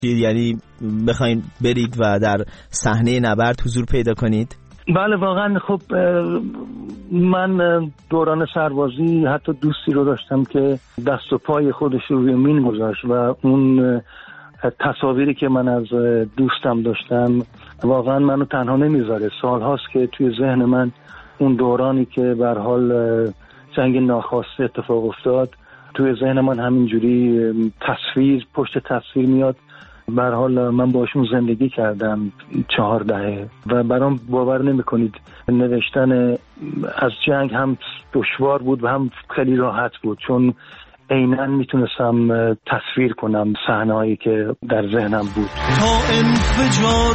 یعنی بخواید برید و در صحنه نبرد حضور پیدا کنید؟ بله واقعا. خب من دوران سربازی حتی دوستی رو داشتم که دست و پای خودش رو روی مین گذاشت و اون تصاویری که من از دوستم داشتم واقعا منو تنها نمیذاره. سال هاست که توی ذهن من اون دورانی که به هر حال جنگ ناخواسته اتفاق افتاد توی ذهن من همینجوری تصویر پشت تصویر میاد. به هر حال من باشون زندگی کردم 4 دهه و برام باور نمی‌کنید نوشتن از جنگ هم دشوار بود و هم خیلی راحت بود، چون عیناً میتونستم تصویر کنم صحنه‌هایی که در ذهنم بود. تا انفجار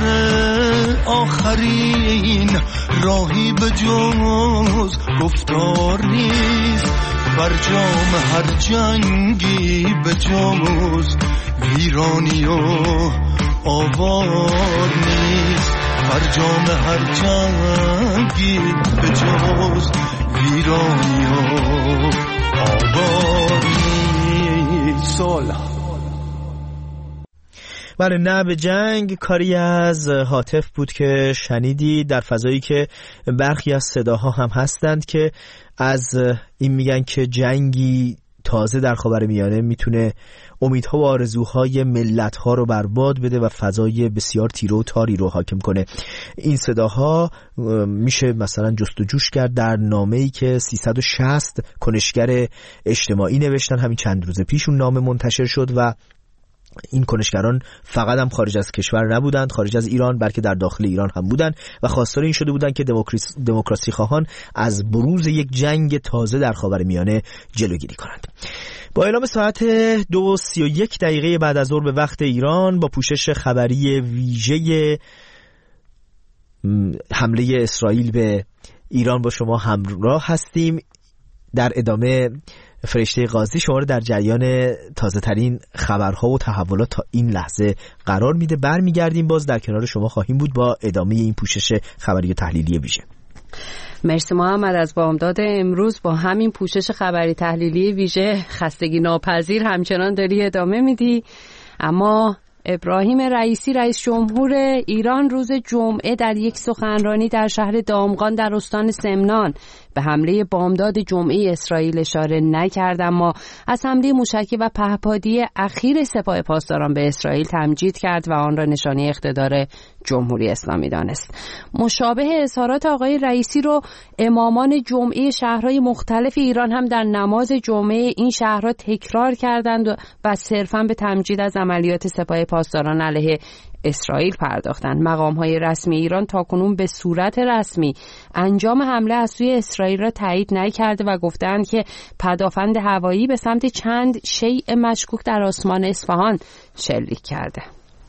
آخرین راهی به جز گفتار نیست، برجام هر جنگی به جز ویرانی و آوار نیست، برجام هر جنگی به جز ویرانی و آوار نیست. بله، نه به جنگ کاری از هاتف بود که شنیدی در فضایی که برخی از صداها هم هستند که از این میگن که جنگی تازه در خاورمیانه میتونه امیدها و آرزوهای ملت‌ها رو برباد بده و فضای بسیار تیره و تاری رو حاکم کنه. این صداها میشه مثلا جستجوش کرد در نامه‌ای که 360 کنشگر اجتماعی نوشتن. همین چند روز پیش اون نامه منتشر شد و این کنشگران فقط هم خارج از کشور نبودند، خارج از ایران، بلکه در داخل ایران هم بودند و خواستار این شده بودند که دموکراسی خواهان از بروز یک جنگ تازه در خاورمیانه جلوگیری کنند. با اعلام ساعت 2:31 بعد از ظهر به وقت ایران با پوشش خبری ویژه حمله اسرائیل به ایران با شما همراه هستیم. در ادامه فرشته قاضی شما رو در جریان تازه ترین خبرها و تحولات تا این لحظه قرار میده. برمیگردیم باز در کنار شما خواهیم بود با ادامه این پوشش خبری و تحلیلی ویژه. مرسی محمد. از بامداد امروز با همین پوشش خبری تحلیلی ویژه خستگی ناپذیر همچنان داری ادامه میدی. اما ابراهیم رئیسی رئیس جمهور ایران روز جمعه در یک سخنرانی در شهر دامغان در استان سمنان به حمله بامداد جمعه اسرائیل اشاره نکرد، اما از حمله موشکی و پهپادی اخیر سپاه پاسداران به اسرائیل تمجید کرد و آن را نشانه اقتدار جمهوری اسلامی دانست. مشابه اظهارات آقای رئیسی رو امامان جمعه شهرهای مختلف ایران هم در نماز جمعه این شهرها تکرار کردند و صرفاً به تمجید از عملیات سپاه پاسداران علیه اسرائیل پرداختند. مقام‌های رسمی ایران تاکنون به صورت رسمی انجام حمله از سوی اسرائیل را تایید نکرده و گفتند که پدافند هوایی به سمت چند شیء مشکوک در آسمان اصفهان شلیک کرده.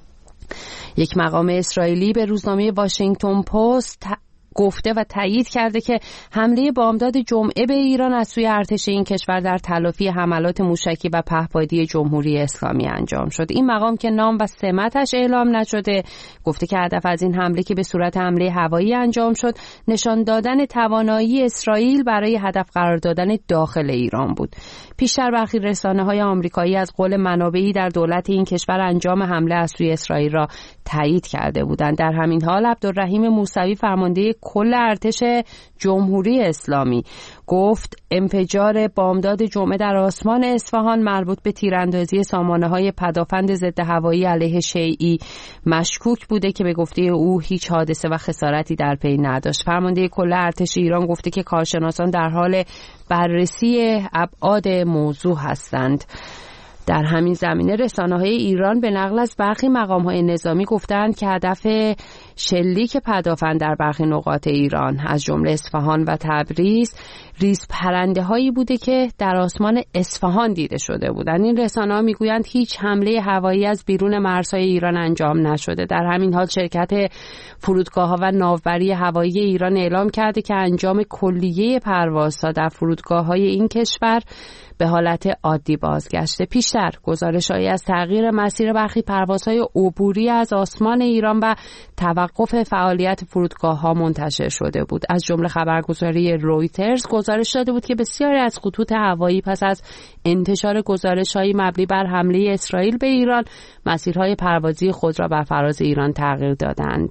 یک مقام اسرائیلی به روزنامه واشنگتن پست گفته و تایید کرده که حمله بامداد جمعه به ایران از سوی ارتش این کشور در تلافی حملات موشکی و پهپادی جمهوری اسلامی انجام شد. این مقام که نام و سمتش اعلام نشده گفته که هدف از این حمله که به صورت حمله هوایی انجام شد نشان دادن توانایی اسرائیل برای هدف قرار دادن داخل ایران بود. پیشتر برخی رسانه‌های آمریکایی از قول منابعی در دولت این کشور انجام حمله از سوی اسرائیل را تایید کرده بودند. در همین حال عبدالرحیم موسوی فرمانده کل ارتش جمهوری اسلامی گفت انفجار بامداد جمعه در آسمان اصفهان مربوط به تیراندازی سامانه‌های پدافند ضد هوایی علیه شیعی مشکوک بوده که به گفته او هیچ حادثه و خسارتی در پی نداشت. فرمانده کل ارتش ایران گفته که کارشناسان در حال بررسی ابعاد موضوع هستند. در همین زمینه رسانه‌های ایران به نقل از برخی مقام‌های نظامی گفتند که هدف شلیک پدافند در برخی نقاط ایران از جمله اصفهان و تبریز ریز پرنده‌هایی بوده که در آسمان اصفهان دیده شده بودند. این رسانه‌ها میگویند هیچ حمله هوایی از بیرون مرزهای ایران انجام نشده. در همین حال شرکت فرودگاه‌ها و ناوبری هوایی ایران اعلام کرده که انجام کلیه پروازها در فرودگاه‌های این کشور به حالت عادی بازگشته. پیشتر گزارش‌هایی از تغییر مسیر برخی پروازهای عبوری از آسمان ایران و توقف توقف فعالیت فرودگاه‌ها منتشر شده بود. از جمله خبرگزاری رویترز گزارش داده بود که بسیاری از خطوط هوایی پس از انتشار گزارش‌های مبنی بر حمله اسرائیل به ایران مسیرهای پروازی خود را بر فراز ایران تغییر دادند.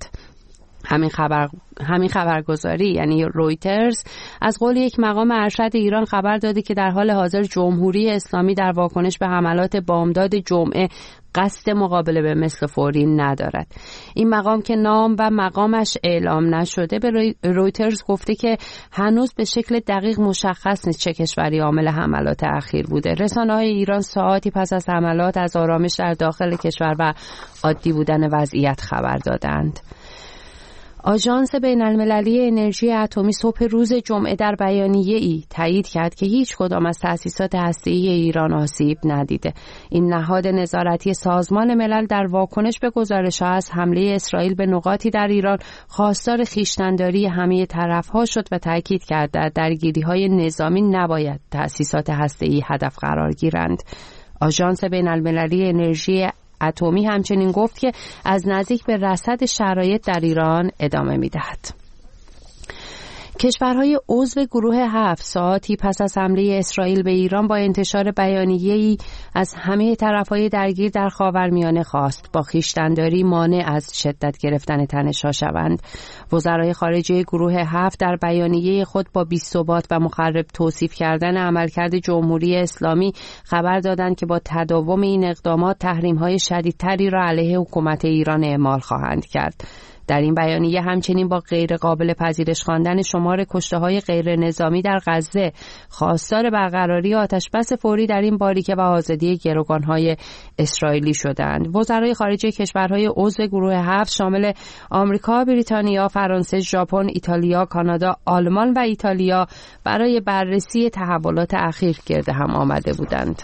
همین خبرگزاری یعنی رویترز از قول یک مقام ارشد ایران خبر داده که در حال حاضر جمهوری اسلامی در واکنش به حملات بامداد جمعه قصد مقابله به مثل فوری ندارد. این مقام که نام و مقامش اعلام نشده به رویترز گفته که هنوز به شکل دقیق مشخص نیست چه کشوری عامل حملات اخیر بوده. رسانه‌های ایران ساعاتی پس از حملات از آرامش در داخل کشور و عادی بودن وضعیت خبر دادند. آژانس بین‌المللی انرژی اتمی صبح روز جمعه در بیانیه‌ای تایید کرد که هیچ کدام از تأسیسات هسته‌ای ایران آسیب ندیده. این نهاد نظارتی سازمان ملل در واکنش به گزارش‌ها از حمله اسرائیل به نقاطی در ایران خواستار خویشتن‌داری همه طرف‌ها شد و تاکید کرد در درگیری‌های نظامی نباید تأسیسات هسته‌ای هدف قرار گیرند. آژانس بین‌المللی انرژی اتمی همچنین گفت که از نزدیک به رصد شرایط در ایران ادامه می‌دهد. کشورهای عضو گروه 7 ساعتی پس از حمله اسرائیل به ایران با انتشار بیانیه‌ای از همه طرف‌های درگیر در خاورمیانه خواست با خویشتن‌داری مانع از شدت گرفتن تنش‌ها شوند. وزرای خارجه گروه 7 در بیانیه خود با بی‌ثبات و مخرب توصیف کردن عملکرد جمهوری اسلامی خبر دادند که با تداوم این اقدامات تحریم‌های شدیدتری را علیه حکومت ایران اعمال خواهند کرد. در این بیانیه همچنین با غیر قابل پذیرش خواندن شمار کشته‌های غیر نظامی در غزه خواستار برقراری آتشبس فوری در این باریکه و آزادی گروگان‌های اسرائیلی شدند. وزرای خارجه کشورهای عضو گروه 7 شامل آمریکا، بریتانیا، فرانسه، ژاپن، ایتالیا، کانادا، آلمان و ایتالیا برای بررسی تحولات اخیر گرد هم آمده بودند.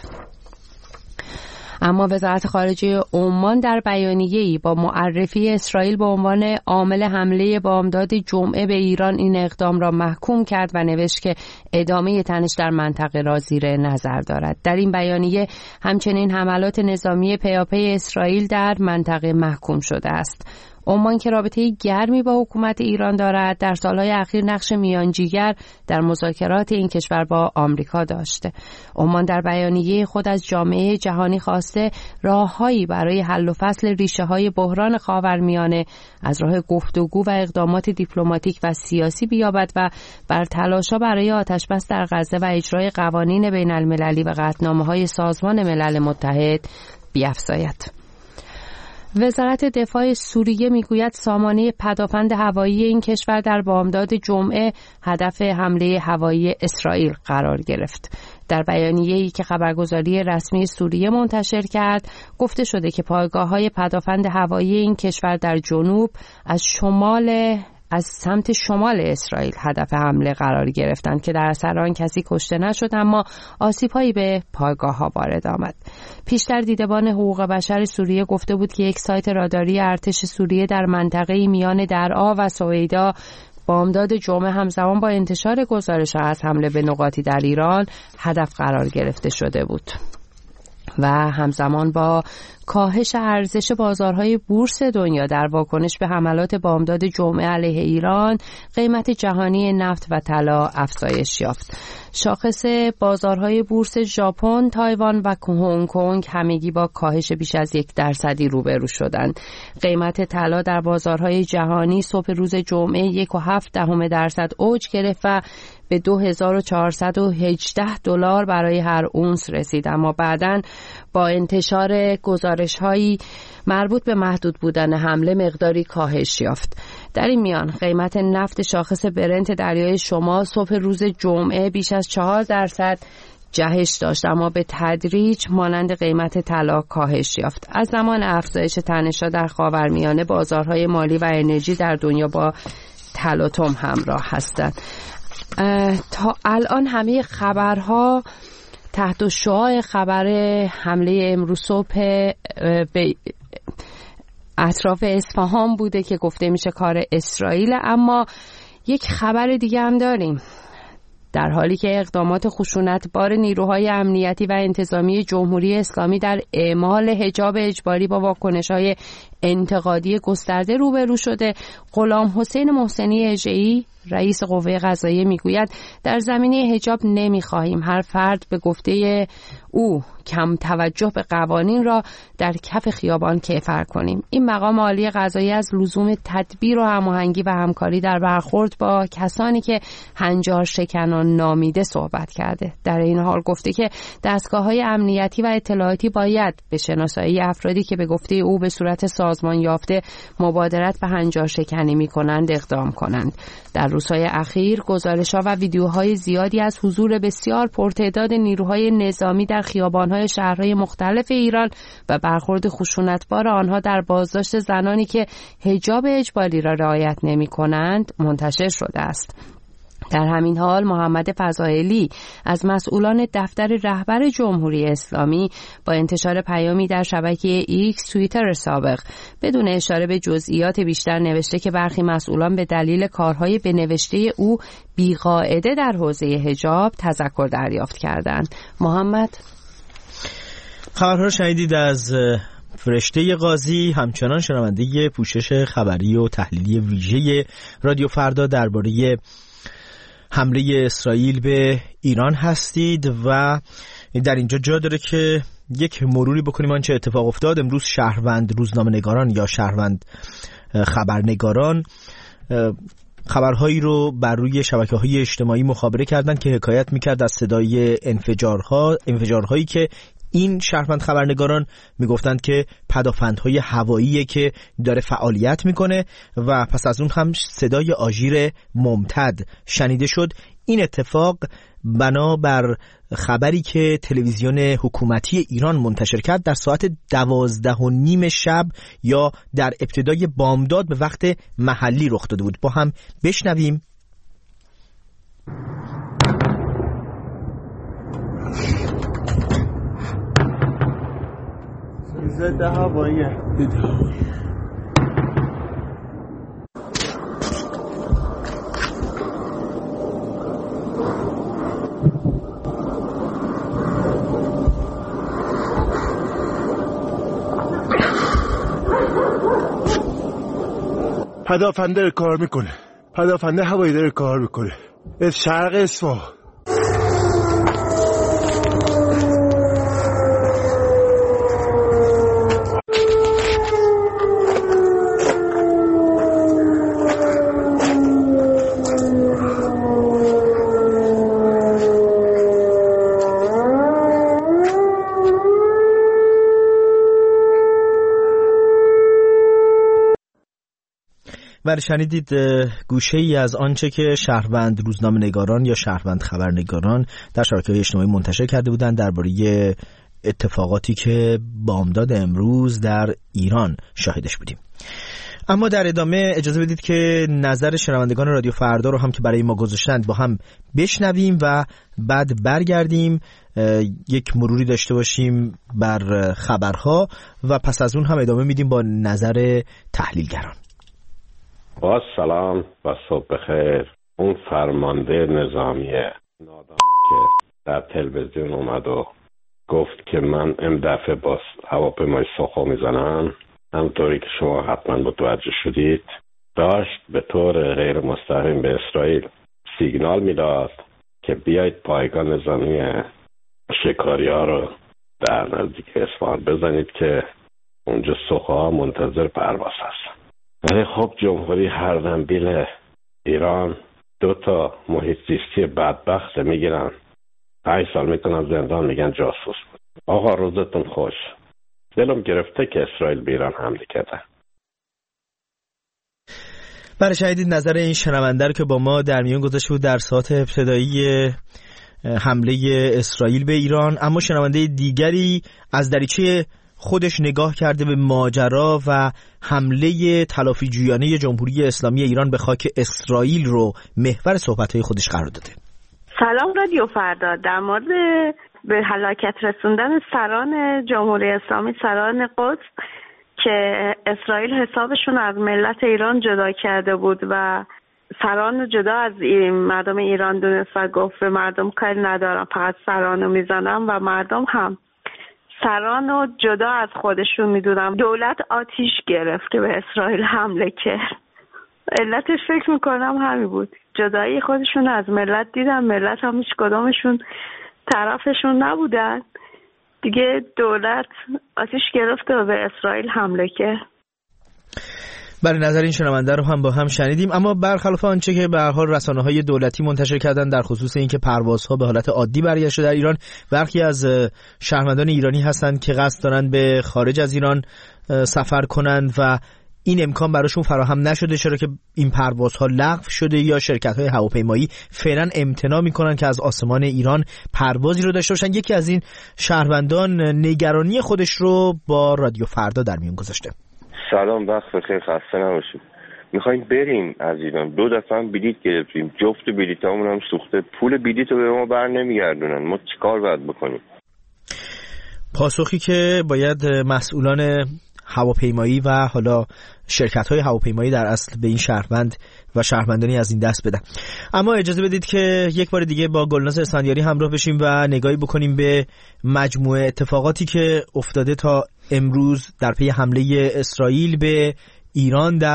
اما وزارت خارجه عمان در بیانیه‌ای با معرفی اسرائیل به عنوان عامل حمله بامداد جمعه به ایران این اقدام را محکوم کرد و نوشت که ادامه تنش در منطقه را زیر نظر دارد. در این بیانیه همچنین حملات نظامی پیاپی اسرائیل در منطقه محکوم شده است. عمان که رابطه گرمی با حکومت ایران دارد در سالهای اخیر نقش میانجیگر در مذاکرات این کشور با آمریکا داشته. عمان در بیانیه خود از جامعه جهانی خواسته راههایی برای حل و فصل ریشه‌های بحران خاورمیانه از راه گفتگو و اقدامات دیپلماتیک و سیاسی بیابد و بر تلاش‌ها برای آتشبس در غزه و اجرای قوانین بین‌المللی و قطعنامه‌های سازمان ملل متحد بیفزاید. وزارت دفاع سوریه میگوید سامانه پدافند هوایی این کشور در بامداد جمعه هدف حمله هوایی اسرائیل قرار گرفت. در بیانیه‌ای که خبرگزاری رسمی سوریه منتشر کرد گفته شده که پایگاه‌های پدافند هوایی این کشور در جنوب از سمت شمال اسرائیل هدف حمله قرار گرفتند که در اثر آن کسی کشته نشد اما آسیب‌هایی به پایگاه‌ها وارد آمد. پیشتر دیدبان حقوق بشر سوریه گفته بود که یک سایت راداری ارتش سوریه در منطقه میان درعا و سویدا بامداد جمعه همزمان با انتشار گزارش‌ها از حمله به نقاطی در ایران هدف قرار گرفته شده بود. و همزمان با کاهش ارزش بازارهای بورس دنیا در واکنش به حملات بامداد جمعه علیه ایران، قیمت جهانی نفت و طلا افزایش یافت. شاخص بازارهای بورس ژاپن، تایوان و هنگ کنگ همگی با کاهش بیش از 1% روبرو شدند. قیمت طلا در بازارهای جهانی صبح روز جمعه 1.7% اوج گرفت و به $2418 برای هر اونس رسید، اما بعداً با انتشار گزارش‌هایی مربوط به محدود بودن حمله مقداری کاهش یافت. در این میان قیمت نفت شاخص برنت دریای شمال صبح روز جمعه بیش از 4% جهش داشت، اما به تدریج مانند قیمت طلا کاهش یافت. از زمان افزایش تنش‌ها در خاورمیانه بازارهای مالی و انرژی در دنیا با تلاطم همراه هستند. تا الان همه خبرها تحت شعاع خبر حمله امروز صبح به اطراف اصفهان بوده که گفته میشه کار اسرائیل، اما یک خبر دیگه هم داریم. در حالی که اقدامات خشونتبار نیروهای امنیتی و انتظامی جمهوری اسلامی در اعمال حجاب اجباری با واکنش‌های انتقادی گسترده روبرو شده، غلام حسین محسنی اژه‌ای رئیس قوه قضاییه میگوید در زمینه حجاب نمیخواهیم هر فرد به گفته او کم توجه به قوانین را در کف خیابان کیفر کنیم. این مقام عالی قضایی از لزوم تدبیر و هماهنگی و همکاری در برخورد با کسانی که هنجار شکنان نامیده صحبت کرده. در این حال گفته که دستگاه‌های امنیتی و اطلاعاتی باید به شناسایی افرادی که به گفته او به صورت سازمان یافته مبادرت به هنجار شکنی می‌کنند اقدام کنند. در روزهای اخیر گزارش‌ها و ویدیوهای زیادی از حضور بسیار پرتعداد نیروهای نظامی در خیابان‌های شهرهای مختلف ایران و برخورد خشونتبار آنها در بازداشت زنانی که حجاب اجباری را رعایت نمی‌کنند منتشر شده است. در همین حال محمد فضائلی از مسئولان دفتر رهبر جمهوری اسلامی با انتشار پیامی در شبکه ایکس توییتر سابق بدون اشاره به جزئیات بیشتر نوشته که برخی مسئولان به دلیل کارهای به نوشته او بی‌قاعده در حوزه حجاب تذکر دریافت کردند. محمد، خبرها رو شنیدید از فرشته قاضی. همچنان شنونده پوشش خبری و تحلیلی ویژه رادیو فردا درباره حمله اسرائیل به ایران هستید و در اینجا جا داره که یک مروری بکنیم آنچه اتفاق افتاد. امروز شهروند روزنامه‌نگاران یا شهروند خبرنگاران خبرهایی رو بر روی شبکه‌های اجتماعی مخابره کردند که حکایت می‌کرد از صدای انفجارهایی که این شهروند خبرنگاران میگفتند که پدافندهای هواییه که داره فعالیت میکنه و پس از اون هم صدای آژیر ممتد شنیده شد. این اتفاق بنابر خبری که تلویزیون حکومتی ایران منتشر کرد در ساعت 12:30 شب یا در ابتدای بامداد به وقت محلی رخ داده بود. با هم بشنویم. ضد هوایی پدافنده داره کار میکنه، پدافنده هوایی داره کار میکنه از شرق اصفهان. و شنیدید گوشه ای از آنچه که شهروند روزنامه‌نگاران یا شهروند خبرنگاران در شبکه‌های اجتماعی منتشر کرده بودند درباره اتفاقاتی که بامداد امروز در ایران شاهدش بودیم. اما در ادامه اجازه بدید که نظر شنوندگان رادیو فردا رو هم که برای ما گذاشتند با هم بشنویم و بعد برگردیم یک مروری داشته باشیم بر خبرها و پس از اون هم ادامه میدیم با نظر تحلیلگران. با سلام و صبح بخیر. اون فرمانده نظامی نادان که در تلویزیون اومد و گفت که من این دفعه با هواپیمای سخو میزنم، همطوری که شما حتما متوجه شدید، داشت به طور غیر مستقیم به اسرائیل سیگنال میداد که بیایید پایگاه نظامی شکاری ها رو در نزدیک اصفهان بزنید که اونجا سخوها منتظر پرواز هست. ولی خب جمهوری هردنبیل ایران 2 محیط زیستی بدبخت میگیرن 5 سال میکنن زندان، میگن جاسوس بود. آقا روزتون خوش. دلم گرفته که اسرائیل به ایران حمله کرده. برای شنیدید نظر این شنونده رو که با ما در میون گذاشته بود در ساعت ابتدایی حمله اسرائیل به ایران. اما شنونده دیگری از دریچه خودش نگاه کرده به ماجرا و حمله تلافی جویانه جمهوری اسلامی ایران به خاک اسرائیل رو محور صحبت‌های خودش قرار داده. سلام رادیو فردا. در مورد به هلاکت رسوندن سران جمهوری اسلامی، سران قدس که اسرائیل حسابشون از ملت ایران جدا کرده بود و سران جدا از مردم ایران دونست و گفت به مردم کاری ندارم، فقط سرانو میزنم و مردم هم سرانو جدا از خودشون میدونم. دولت آتیش گرفت که به اسرائیل حمله کرد. علتش فکر میکنم همین بود، جدایی خودشون از ملت دیدن، ملت هم هیچ کدامشون طرفشون نبودن دیگه. دولت آتیش گرفت و به اسرائیل حمله کرد. برای نظر این شنونده رو هم با هم شنیدیم. اما برخلاف آنچه که به هر حال رسانه‌های دولتی منتشر کردن در خصوص اینکه پروازها به حالت عادی برگشته در ایران، برخی از شهروندان ایرانی هستند که قصد دارن به خارج از ایران سفر کنند و این امکان براشون فراهم نشده، چرا که این پروازها لغو شده یا شرکت‌های هواپیمایی فعلا امتناع می‌کنن که از آسمان ایران پروازی رو داشته باشن. یکی از این شهروندان نگرانی خودش رو با رادیو فردا در میون گذاشته. سلام، وقت بخیر، خسته نباشید. میخوایم بریم از ایران، 2 دفعه هم بلیط گرفتیم، جفت بلیطامون هم سوخته، پول بلیط رو به ما بر نمیگردونن، ما چیکار باید بکنیم؟ پاسخی که باید مسئولان هواپیمایی و حالا شرکت‌های هواپیمایی در اصل به این شهروند و شهروندانی از این دست بدن. اما اجازه بدید که یک بار دیگه با گلناز اسفندیاری همراه بشیم و نگاهی بکنیم به مجموعه اتفاقاتی که افتاده تا امروز در پی حمله اسرائیل به ایران در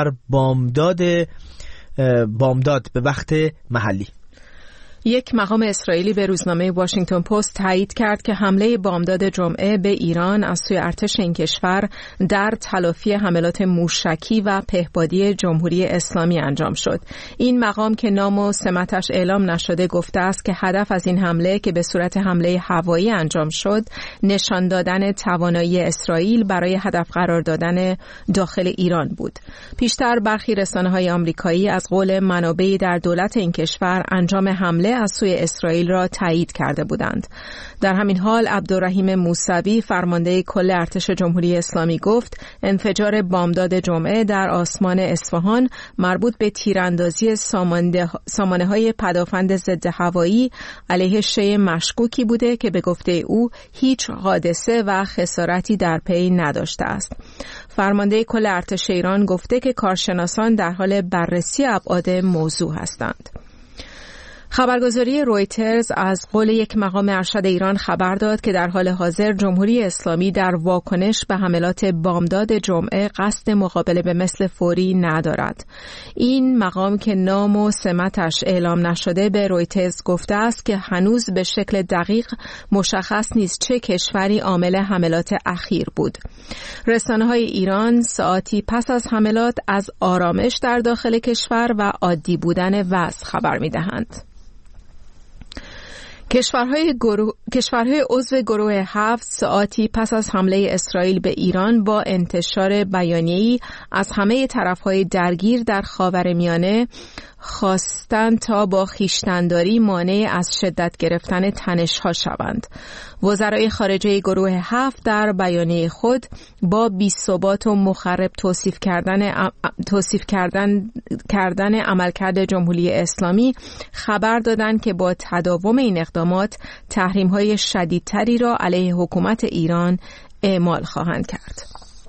بامداد به وقت محلی. یک مقام اسرائیلی به روزنامه واشنگتن پست تایید کرد که حمله بامداد جمعه به ایران از سوی ارتش این کشور در تلافی حملات موشکی و پهپادی جمهوری اسلامی انجام شد. این مقام که نام و سمتش اعلام نشده گفته است که هدف از این حمله که به صورت حمله هوایی انجام شد، نشان دادن توانایی اسرائیل برای هدف قرار دادن داخل ایران بود. پیشتر برخی رسانه‌های آمریکایی از قول منابعی در دولت این کشور انجام حمله از سوی اسرائیل را تایید کرده بودند. در همین حال عبدالرحیم موسوی فرمانده کل ارتش جمهوری اسلامی گفت انفجار بامداد جمعه در آسمان اصفهان مربوط به تیراندازی سامانه‌های پدافند ضد هوایی علیه شی مشکوکی بوده که به گفته او هیچ حادثه و خسارتی در پی نداشته است. فرمانده کل ارتش ایران گفته که کارشناسان در حال بررسی ابعاد موضوع هستند. خبرگزاری رویترز از قول یک مقام ارشد ایران خبر داد که در حال حاضر جمهوری اسلامی در واکنش به حملات بامداد جمعه قصد مقابله به مثل فوری ندارد. این مقام که نام و سمتش اعلام نشده به رویترز گفته است که هنوز به شکل دقیق مشخص نیست چه کشوری عامل حملات اخیر بود. رسانه‌های ایران ساعتی پس از حملات از آرامش در داخل کشور و عادی بودن وضع خبر می‌دهند. کشورهای عضو گروه 7 ساعتی پس از حمله اسرائیل به ایران با انتشار بیانیه‌ای از همه طرف‌های درگیر در خاورمیانه خواستند تا با خویشتن‌داری مانع از شدت گرفتن تنش‌ها شوند. وزرای خارجه گروه 7 در بیانیه خود با بی‌ثبات و مخرب توصیف کردن عملکرد جمهوری اسلامی خبر دادند که با تداوم این اقدامات تحریم‌های شدیدتری را علیه حکومت ایران اعمال خواهند کرد.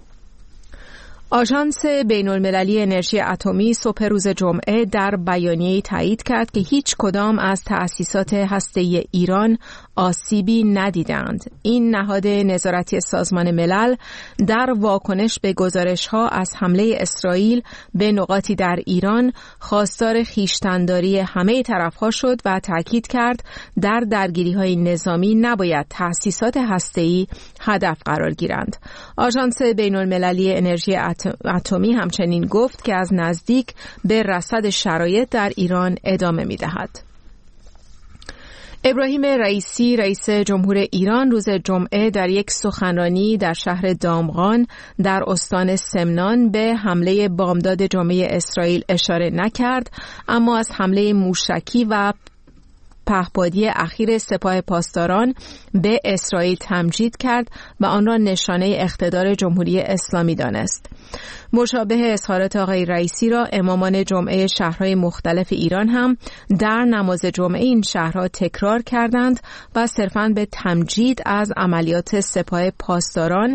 آژانس بین‌المللی انرژی اتمی صبح روز جمعه در بیانیه‌ای تایید کرد که هیچ کدام از تأسیسات هسته‌ای ایران آسیبی ندیدند. این نهاد نظارتی سازمان ملل در واکنش به گزارش‌ها از حمله اسرائیل به نقاطی در ایران خواستار خویشتن‌داری همه طرف‌ها شد و تاکید کرد در درگیری‌های نظامی نباید تأسیسات هسته‌ای هدف قرار گیرند. آژانس بین‌المللی انرژی اتمی همچنین گفت که از نزدیک به رصد شرایط در ایران ادامه می‌دهد. ابراهیم رئیسی رئیس جمهور ایران روز جمعه در یک سخنرانی در شهر دامغان در استان سمنان به حمله بامداد جمعه اسرائیل اشاره نکرد، اما از حمله موشکی و پهپادی اخیر سپاه پاسداران به اسرائیل تمجید کرد و آن را نشانه اقتدار جمهوری اسلامی دانست. مشابه اظهارات آقای رئیسی را امامان جمعه شهرهای مختلف ایران هم در نماز جمعه این شهرها تکرار کردند و صرفاً به تمجید از عملیات سپاه پاسداران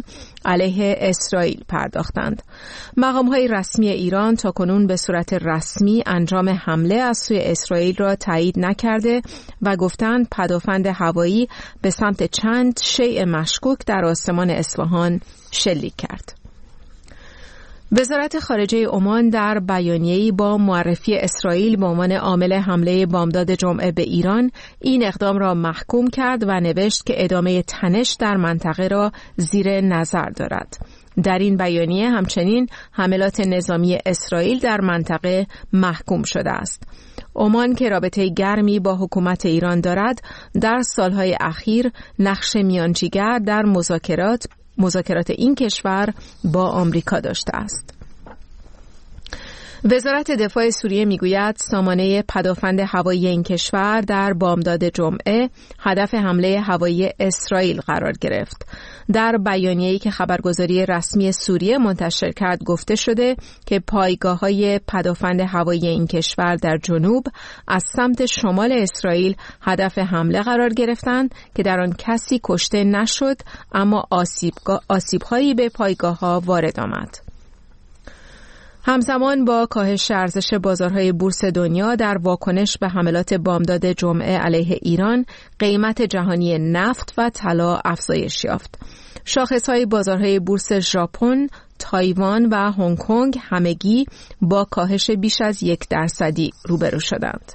علیه اسرائیل پرداختند. مقام‌های رسمی ایران تاکنون به صورت رسمی انجام حمله از سوی اسرائیل را تایید نکرده و گفتند پدافند هوایی به سمت چند شیء مشکوک در آسمان اصفهان شلیک کرد. وزارت خارجه عمان در بیانیه‌ای با معرفی اسرائیل به عنوان عامل حمله بامداد جمعه به ایران این اقدام را محکوم کرد و نوشت که ادامه تنش در منطقه را زیر نظر دارد. در این بیانیه همچنین حملات نظامی اسرائیل در منطقه محکوم شده است. عمان که رابطه گرمی با حکومت ایران دارد، در سالهای اخیر نقش میانجیگر در مذاکرات این کشور با آمریکا داشته است. وزارت دفاع سوریه میگوید سامانه پدافند هوایی این کشور در بامداد جمعه هدف حمله هوایی اسرائیل قرار گرفت. در بیانیه‌ای که خبرگزاری رسمی سوریه منتشر کرد گفته شده که پایگاه‌های پدافند هوایی این کشور در جنوب از سمت شمال اسرائیل هدف حمله قرار گرفتند که در آن کسی کشته نشد، اما آسیب‌هایی به پایگاه‌ها وارد آمد. همزمان با کاهش ارزش بازارهای بورس دنیا در واکنش به حملات بامداد جمعه علیه ایران، قیمت جهانی نفت و طلا افزایش یافت. شاخصهای بازارهای بورس ژاپن، تایوان و هنگ کنگ همگی با کاهش بیش از 1% روبرو شدند.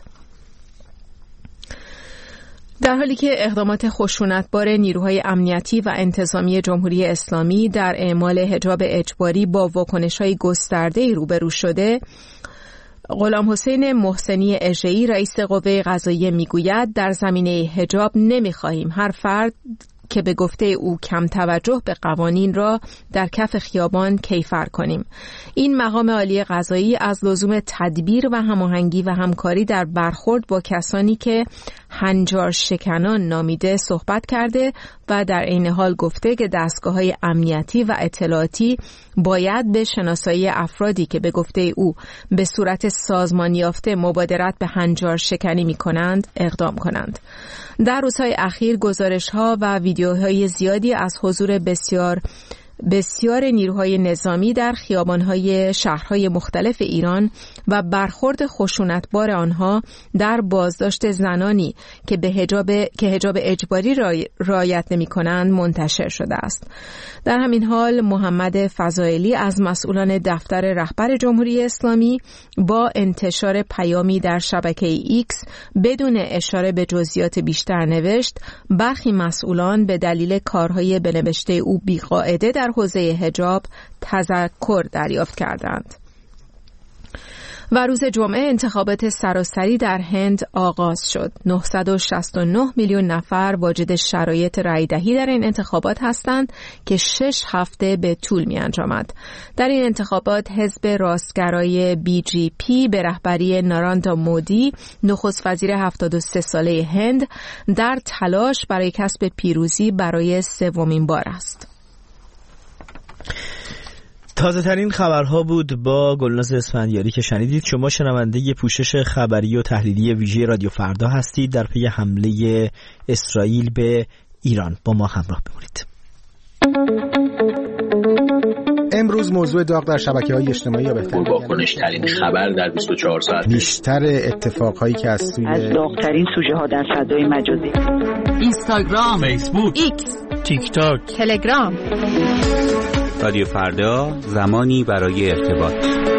در حالی که اقدامات خشونتبار نیروهای امنیتی و انتظامی جمهوری اسلامی در اعمال حجاب اجباری با واکنش‌های گسترده‌ای روبرو شده، غلام حسین محسنی اژه‌ای رئیس قوه قضاییه میگوید در زمینه حجاب نمی‌خواهیم هر فرد که به گفته او کم توجه به قوانین را در کف خیابان کیفر کنیم. این مقام عالی قضایی از لزوم تدبیر و هماهنگی و همکاری در برخورد با کسانی که هنجار شکنان نامیده صحبت کرده و در عین حال گفته که دستگاه‌های امنیتی و اطلاعاتی باید به شناسایی افرادی که به گفته او به صورت سازمان یافته مبادرت به هنجار شکنی می‌کنند اقدام کنند. در روزهای اخیر گزارش‌ها و ویدیوهای زیادی از حضور بسیار نیروهای نظامی در خیابان‌های شهرهای مختلف ایران و برخورد خشونتبار آنها در بازداشت زنانی که حجاب اجباری رعایت نمی‌کنند منتشر شده است. در همین حال محمد فضائلی از مسئولان دفتر رهبر جمهوری اسلامی با انتشار پیامی در شبکه ایکس بدون اشاره به جزئیات بیشتر نوشت برخی مسئولان به دلیل کارهای بنوشته او بی‌قاعده در حوزه حجاب تذکر دریافت کردند. و روز جمعه انتخابات سراسری در هند آغاز شد. 969 میلیون نفر واجد شرایط رأی‌دهی در این انتخابات هستند که 6 هفته به طول می انجامد. در این انتخابات حزب راستگرای BJP به رهبری ناراندا مودی، نخست وزیر 73 ساله هند، در تلاش برای کسب پیروزی برای سومین بار است. تازه ترین خبرها بود با گلناز اسفندیاری که شنیدید. شما شنونده پوشش خبری و تحلیلی ویژه رادیو فردا هستید در پی حمله اسرائیل به ایران. با ما همراه بمونید. امروز موضوع داغ در شبکه‌های اجتماعی یا بهتر واکنش‌ترین خبر در 24 ساعت، بیشتر اتفاقهایی که از داغ‌ترین سوژه‌ها در فضای مجازی، اینستاگرام، فیسبوک، ایکس، تیک تاک، تلگرام. رادیو فردا، زمانی برای ارتباط.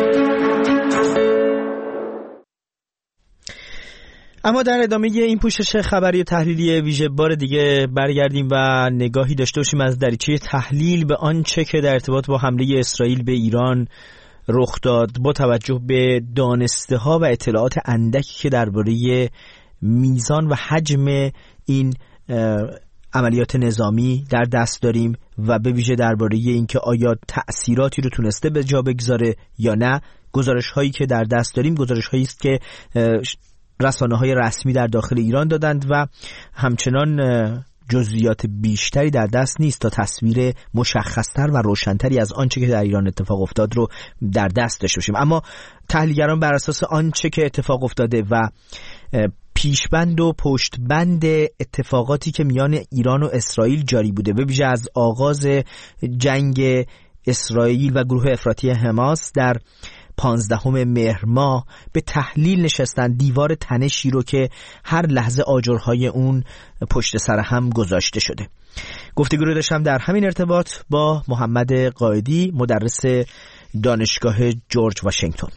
اما در ادامه این پوشش خبری و تحلیلی ویژه بار دیگه برگردیم و نگاهی داشته باشیم از دریچه تحلیل به آنچه که در ارتباط با حمله اسرائیل به ایران رخ داد، با توجه به دانسته‌ها و اطلاعات اندکی که درباره میزان و حجم این عملیات نظامی در دست داریم و به ویژه درباره اینکه آیا تأثیراتی رو تونسته به جا بگذاره یا نه. گزارش هایی که در دست داریم گزارش هایی است که رسانه‌های رسمی در داخل ایران دادند و همچنان جزئیات بیشتری در دست نیست تا تصویر مشخصتر و روشنتری از آنچه که در ایران اتفاق افتاد رو در دست داشته باشیم. اما تحلیلگران بر اساس آنچه که اتفاق افتاده و پیشبند و پشتبند اتفاقاتی که میان ایران و اسرائیل جاری بوده، به ویژه از آغاز جنگ اسرائیل و گروه افراطی حماس در 15 مهر ماه به تحلیل نشستن، دیوار تنشی رو که هر لحظه آجرهای اون پشت سر هم گذاشته شده. گفتگو رو داشتم در همین ارتباط با محمد قائدی، مدرس دانشگاه جورج واشنگتن.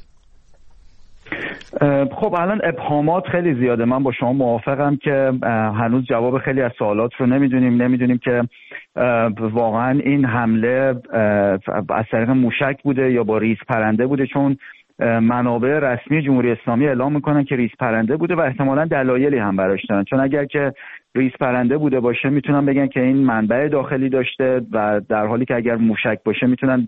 خب الان ابهامات خیلی زیاده. من با شما موافقم که هنوز جواب خیلی از سوالات رو نمیدونیم که واقعا این حمله از طریق موشک بوده یا با ریز پرنده بوده، چون منابع رسمی جمهوری اسلامی اعلام میکنن که ریز پرنده بوده و احتمالاً دلایلی هم براش دارن، چون اگر که ریز پرنده بوده باشه میتونن بگن که این منبع داخلی داشته و در حالی که اگر موشک باشه میتونن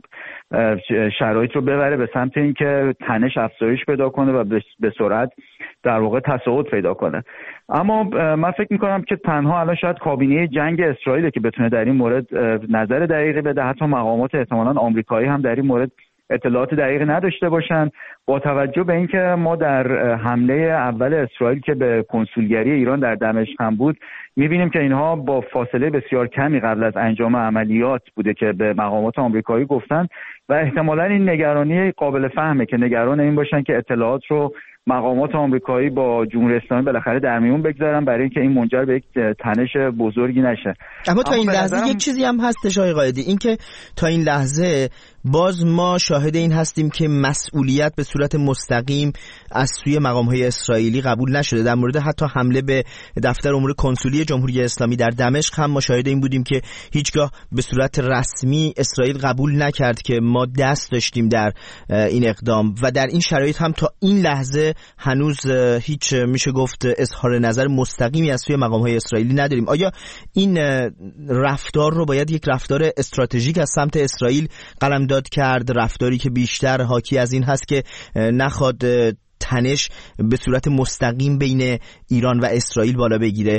شرایط رو ببره به سمت اینکه تنش افزایش پیدا کنه و به سرعت در واقع تصاعد پیدا کنه. اما من فکر میکنم که تنها الان شاید کابینه جنگ اسرائیل که بتونه در این مورد نظر دقیقی بده، حتی مقامات احتمالاً آمریکایی هم در این مورد اطلاعات دقیقی نداشته باشن، با توجه به اینکه ما در حمله اول اسرائیل که به کنسولگری ایران در دمشق هم بود می‌بینیم که اینها با فاصله بسیار کمی قبل از انجام عملیات بوده که به مقامات آمریکایی گفتن و احتمالاً این نگرانی قابل فهمه که نگران این باشن که اطلاعات رو مقامات آمریکایی با جمهوری اسلامی بالاخره در میون بگذارن برای اینکه این منجر به یک تنش بزرگی نشه. اما تا این لحظه یک چیزی هم هستش آقای قائدی، این که تا این لحظه باز ما شاهد این هستیم که مسئولیت به صورت مستقیم از سوی مقام‌های اسرائیلی قبول نشده. در مورد حتی حمله به دفتر امور کنسولی جمهوری اسلامی در دمشق هم ما شاهد این بودیم که هیچگاه به صورت رسمی اسرائیل قبول نکرد که ما دست داشتیم در این اقدام و در این شرایط هم تا این لحظه هنوز هیچ میشه گفت اظهار نظر مستقیمی از سوی مقام‌های اسرائیلی نداریم. آیا این رفتار رو باید یک رفتار استراتژیک از سمت اسرائیل قلمداد کرد، رفتاری که بیشتر حاکی از این هست که نخواد تنش به صورت مستقیم بین ایران و اسرائیل بالا بگیره؟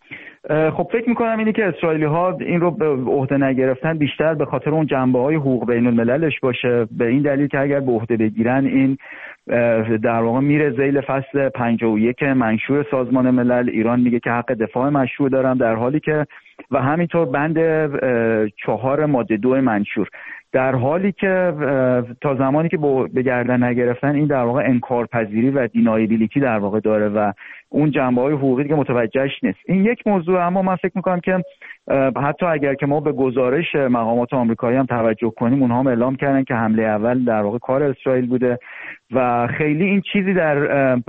خب فکر میکنم اینی که اسرائیلی ها این رو به عهده نگرفتن بیشتر به خاطر اون جنبه های حقوق بین المللش باشه، به این دلیل که اگر به عهده بگیرن این در واقع میره ذیل فصل 51 منشور سازمان ملل. ایران میگه که حق دفاع مشروع دارم، در حالی که و همینطور بند 4 ماده 2 منشور، در حالی که تا زمانی که به گردن نگرفتن این در واقع انکارپذیری و دینایبیلیتی در واقع داره و اون جنبه‌های حقوقی که متوجهش نیست. این یک موضوع. اما من فکر می‌کنم که حتی اگر که ما به گزارش مقامات آمریکایی هم توجه کنیم، اونها هم اعلام کردن که حمله اول در واقع کار اسرائیل بوده و خیلی این چیزی در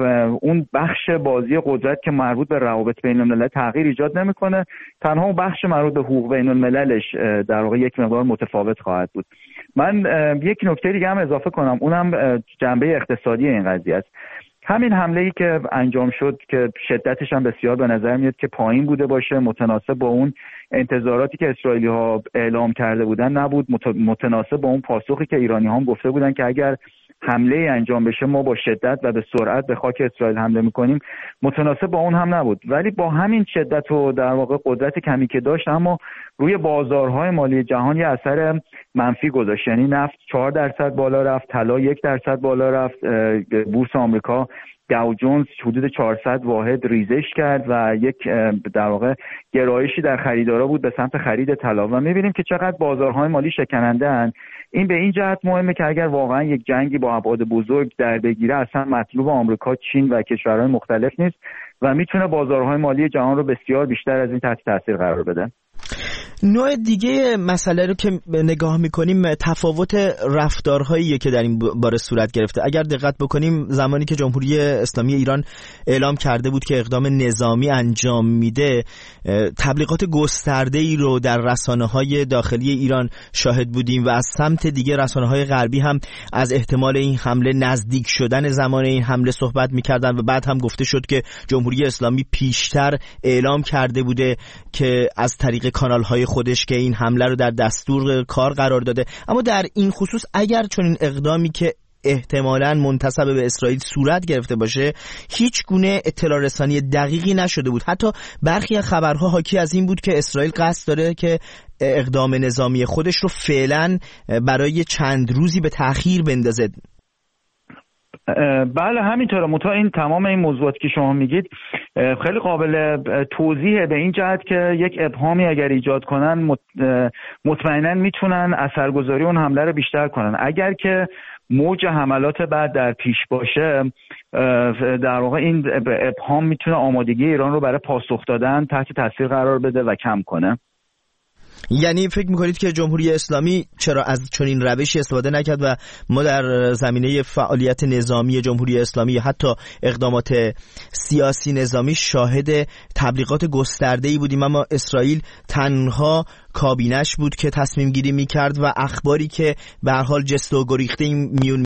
اون بخش بازی قدرت که مربوط به روابط بین الملل تغییر ایجاد نمی‌کنه. تنها اون بخش مربوط به حقوق بین المللش در واقع یک مقدار متفاوت خواهد بود. من یک نکته دیگه هم اضافه کنم، اونم جنبه اقتصادی این قضیه است. همین حمله‌ای که انجام شد که شدتش هم بسیار به نظر میاد که پایین بوده باشه، متناسب با اون انتظاراتی که اسرائیلی‌ها اعلام کرده بودن نبود، متناسب با اون پاسخی که ایرانی‌ها هم گفته بودن که اگر حمله انجام بشه ما با شدت و به سرعت به خاک اسرائیل حمله میکنیم، متناسب با اون هم نبود. ولی با همین شدت و در واقع قدرت کمی که داشت، اما روی بازارهای مالی جهان یه اثر منفی گذاشت. یعنی نفت 4% بالا رفت، طلا 1% بالا رفت، بورس آمریکا داو جونز حدود 400 واحد ریزش کرد و یک در واقع گرایشی در خریدارا بود به سمت خرید طلا و می‌بینیم که چقدر بازارهای مالی شکننده اند. این به این جهت مهمه که اگر واقعا یک جنگی با ابعاد بزرگ در بگیره، اصلا مطلوب آمریکا، چین و کشورهای مختلف نیست و میتونه بازارهای مالی جهان رو بسیار بیشتر از این تحت تاثیر قرار بده. نوع دیگه مسئله رو که نگاه میکنیم تفاوت رفتارهایی که در این باره صورت گرفته. اگر دقت بکنیم زمانی که جمهوری اسلامی ایران اعلام کرده بود که اقدام نظامی انجام میده، تبلیغات گسترده‌ای رو در رسانه‌های داخلی ایران شاهد بودیم و از سمت دیگه رسانه‌های غربی هم از احتمال این حمله، نزدیک شدن زمان این حمله صحبت میکردن و بعد هم گفته شد که جمهوری اسلامی پیشتر اعلام کرده بوده که از طریق کانال‌های خودش که این حمله رو در دستور کار قرار داده. اما در این خصوص اگر چون این اقدامی که احتمالاً منتسب به اسرائیل صورت گرفته باشه، هیچ گونه اطلاع رسانی دقیقی نشده بود. حتی برخی از خبرها حاکی از این بود که اسرائیل قصد داره که اقدام نظامی خودش رو فعلاً برای چند روزی به تأخیر بندازه. بله همینطوره. متا این تمام این موضوعاتی که شما میگید خیلی قابل توضیحه به این جهت که یک ابهامی اگر ایجاد کنن مطمئنا میتونن اثرگذاری اون حمله رو بیشتر کنن. اگر که موج حملات بعد در پیش باشه در واقع این ابهام میتونه آمادگی ایران رو برای پاسخ دادن تحت تاثیر قرار بده و کم کنه. یعنی فکر میکنید که جمهوری اسلامی چرا از چنین روشی استفاده نکرد و ما در زمینه فعالیت نظامی جمهوری اسلامی یا حتی اقدامات سیاسی نظامی شاهد تبلیغات گسترده‌ای بودیم، اما اسرائیل تنها کابینش بود که تصمیم گیری میکرد و اخباری که به هر حال جست و گریخته میون